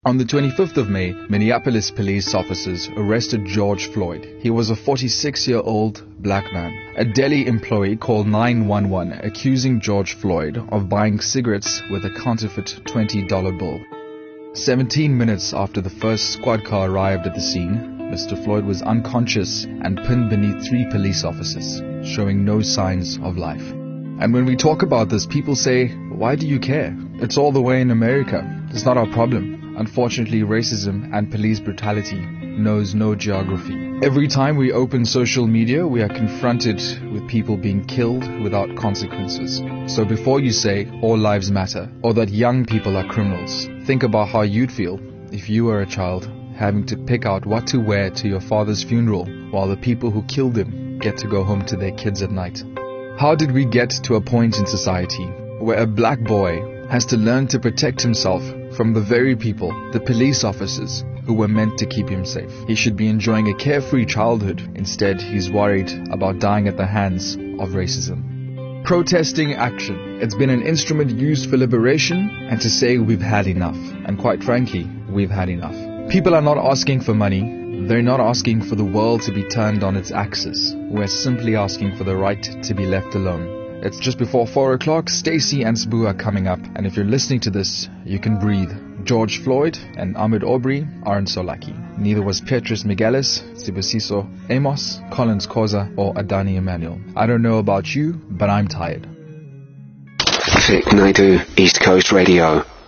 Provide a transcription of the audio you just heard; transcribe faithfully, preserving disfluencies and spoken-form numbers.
On the twenty-fifth of May, Minneapolis police officers arrested George Floyd. He was a forty-six-year-old black man. A Delhi employee called nine one one accusing George Floyd of buying cigarettes with a counterfeit twenty dollar bill. Seventeen minutes after the first squad car arrived at the scene, Mister Floyd was unconscious and pinned beneath three police officers, showing no signs of life. And when we talk about this, people say, why do you care? It's all the way in America. It's not our problem. Unfortunately, racism and police brutality knows no geography. Every time we open social media, we are confronted with people being killed without consequences. So before you say all lives matter or that young people are criminals, think about how you'd feel if you were a child having to pick out what to wear to your father's funeral while the people who killed him get to go home to their kids at night. How did we get to a point in society where a black boy has to learn to protect himself from the very people, the police officers, who were meant to keep him safe? He should be enjoying a carefree childhood. Instead, he's worried about dying at the hands of racism. Protesting action. It's been an instrument used for liberation and to say we've had enough. And quite frankly, we've had enough. People are not asking for money. They're not asking for the world to be turned on its axis. We're simply asking for the right to be left alone. It's just before four o'clock. Stacy and Sbu are coming up, and if you're listening to this, you can breathe. George Floyd and Ahmaud Arbery aren't so lucky. Neither was Petrus Miguelis, Sibusiso Amos, Collins Koza, or Adani Emmanuel. I don't know about you, but I'm tired. Vic Naidu, East Coast Radio.